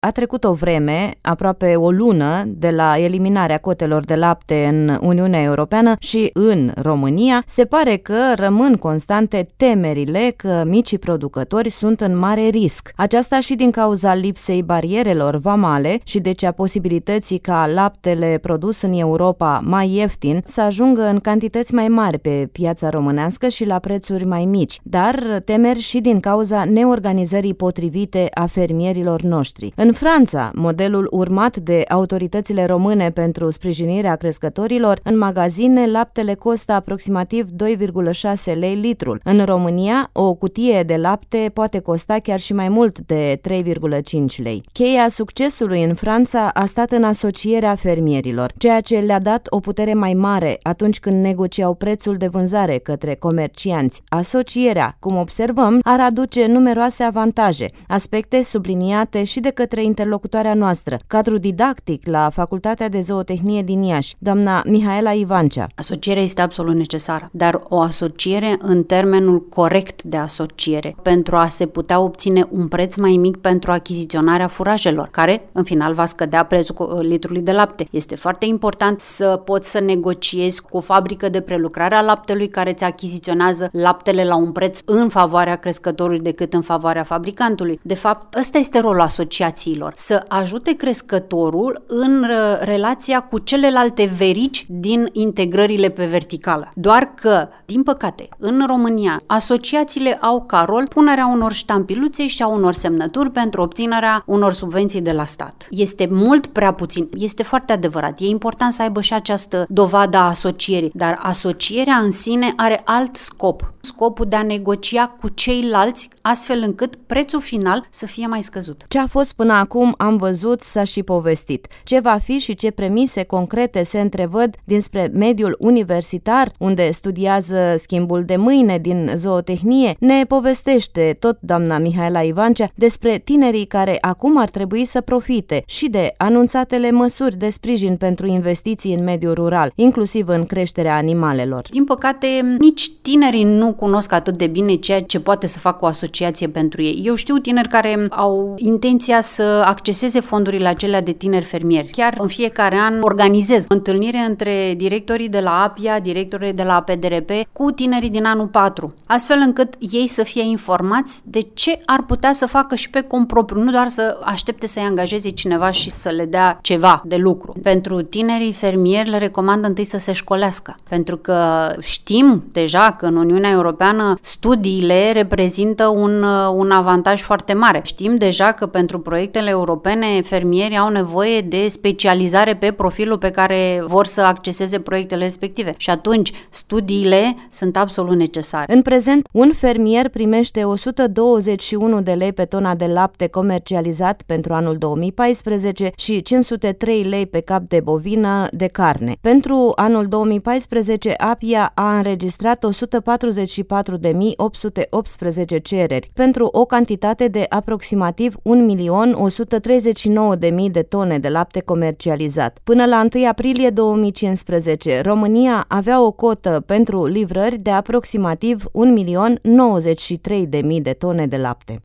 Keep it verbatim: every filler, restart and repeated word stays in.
A trecut o vreme, aproape o lună, de la eliminarea cotelor de lapte în Uniunea Europeană și în România, se pare că rămân constante temerile că micii producători sunt în mare risc. Aceasta și din cauza lipsei barierelor vamale și deci a posibilității ca laptele produs în Europa mai ieftin să ajungă în cantități mai mari pe piața românească și la prețuri mai mici, dar temeri și din cauza neorganizării potrivite a fermierilor noștri. În Franța, modelul urmat de autoritățile române pentru sprijinirea crescătorilor, în magazine laptele costă aproximativ doi virgulă șase lei litrul. În România, o cutie de lapte poate costa chiar și mai mult de trei virgulă cinci lei. Cheia succesului în Franța a stat în asocierea fermierilor, ceea ce le-a dat o putere mai mare atunci când negociau prețul de vânzare către comercianți. Asocierea, cum observăm, ar aduce numeroase avantaje, aspecte subliniate și de către interlocutoarea noastră, cadru didactic la Facultatea de Zootehnie din Iași, doamna Mihaela Ivancea. Asocierea este absolut necesară, dar o asociere în termenul corect de asociere, pentru a se putea obține un preț mai mic pentru achiziționarea furajelor, care în final va scădea prețul litrului de lapte. Este foarte important să poți să negociezi cu o fabrică de prelucrare a laptelui care îți achiziționează laptele la un preț în favoarea crescătorului decât în favoarea fabricantului. De fapt, ăsta este rolul asociațiilor, să ajute crescătorul în relația cu celelalte verigi din integrările pe verticală. Doar că, din păcate, în România, asociațiile au ca rol punerea unor ștampiluțe și a unor semnături pentru obținerea unor subvenții de la stat. Este mult prea puțin. Este foarte adevărat. E important să aibă și această dovadă a asocierii, dar asocierea în sine are alt scop. Scopul de a negocia cu ceilalți, astfel încât prețul final să fie mai scăzut. Ce a fost până acum am văzut, s-a și povestit. Ce va fi și ce premise concrete se întrevăd dinspre mediul universitar, unde studiază schimbul de mâine din zootehnie, ne povestește tot doamna Mihaela Ivancea despre tinerii care acum ar trebui să profite și de anunțatele măsuri de sprijin pentru investiții în mediul rural, inclusiv în creșterea animalelor. Din păcate, nici tinerii nu cunosc atât de bine ceea ce poate să facă o asociație pentru ei. Eu știu tineri care au intenția să acceseze fondurile acelea de tineri fermieri. Chiar în fiecare an organizez întâlnire între directorii de la APIA, directorii de la A P D R P cu tinerii din anul patru, astfel încât ei să fie informați de ce ar putea să facă și pe cont propriu, nu doar să aștepte să-i angajeze cineva și să le dea ceva de lucru. Pentru tinerii fermieri le recomand întâi să se școlească, pentru că știm deja că în Uniunea Europeană studiile reprezintă un, un avantaj foarte mare. Știm deja că pentru proiectele europene fermierii au nevoie de specializare pe profilul pe care vor să acceseze proiectele respective și atunci studiile sunt absolut necesare. În prezent, un fermier primește o sută douăzeci și unu de lei pe tona de lapte comercializat pentru anul două mii paisprezece și cinci sute trei lei pe cap de bovină de carne. Pentru anul două mii paisprezece, APIA a înregistrat o sută patruzeci și patru de mii opt sute optsprezece cereri pentru o cantitate de aproximativ un milion o sută treizeci și nouă de mii de tone de lapte comercializat. Până la întâi aprilie două mii cincisprezece, România avea o cotă pentru livrări de aproximativ un milion nouăzeci și trei de mii de tone de lapte.